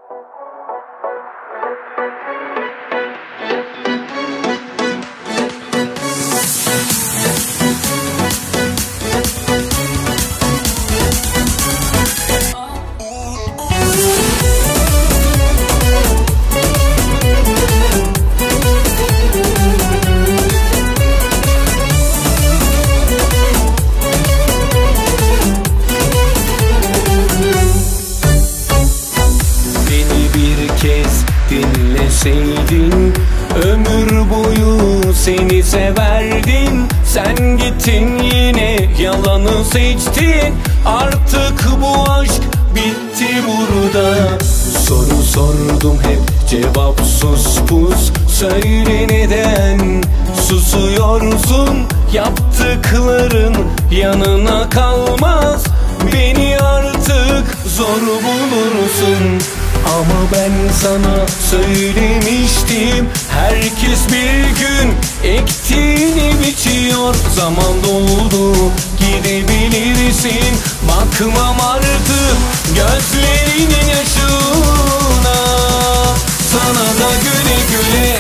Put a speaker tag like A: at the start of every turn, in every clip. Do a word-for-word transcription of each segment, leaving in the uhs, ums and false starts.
A: Dinleseydin ömür boyu seni severdim. Sen gittin yine yalanı seçtin. Artık bu aşk bitti burada. Soru sordum hep cevap sus pus. Söyle neden susuyorsun? Yaptıkların yanına kalmaz. Beni artık zor bulursun. Ama ben sana söylemiştim, herkes bir gün ektiğini biçiyor. Zaman doldu, gidebilirsin. Bakmam artık gözlerinin yaşına. Sana da güle güle,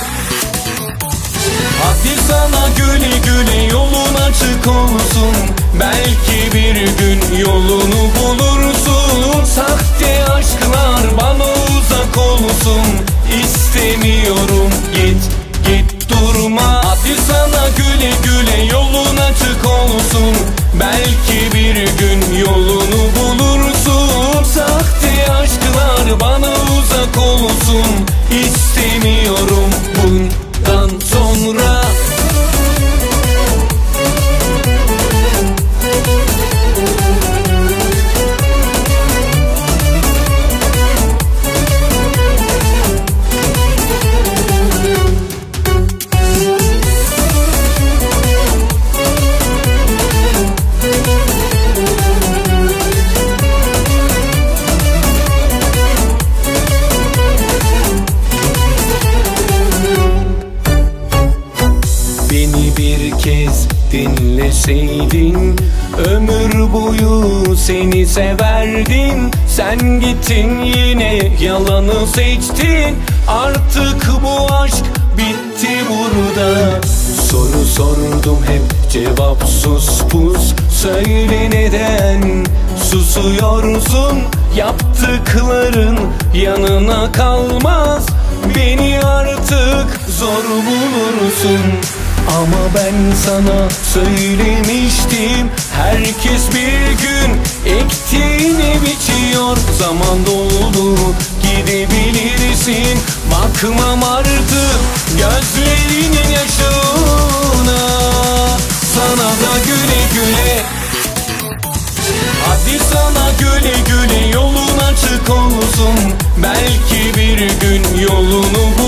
A: hadi sana güle güle. Yolun açık olsun, belki bir gün yolunu bulursun. Sahte aşklar bana uzak olsun, İstemiyorum, git git durma. Hadi sana güle güle, yolun açık olsun, belki bir gün yolunu bulursun. Sahte aşklar bana uzak olsun, İstemiyorum bundan sonra. Beni bir kez dinleseydin ömür boyu seni severdim. Sen gittin yine yalanı seçtin. Artık bu aşk bitti burada. Soru sordum hep cevap sus pus. Söyle neden susuyorsun? Yaptıkların yanına kalmaz. Beni artık zor bulursun. Ama ben sana söylemiştim, herkes bir gün ektiğini biçiyor. Zaman doldu, gidebilirsin. Bakmam artık gözlerinin yaşına. Sana da güle güle, hadi sana güle güle. Yolun açık olsun, belki bir gün yolunu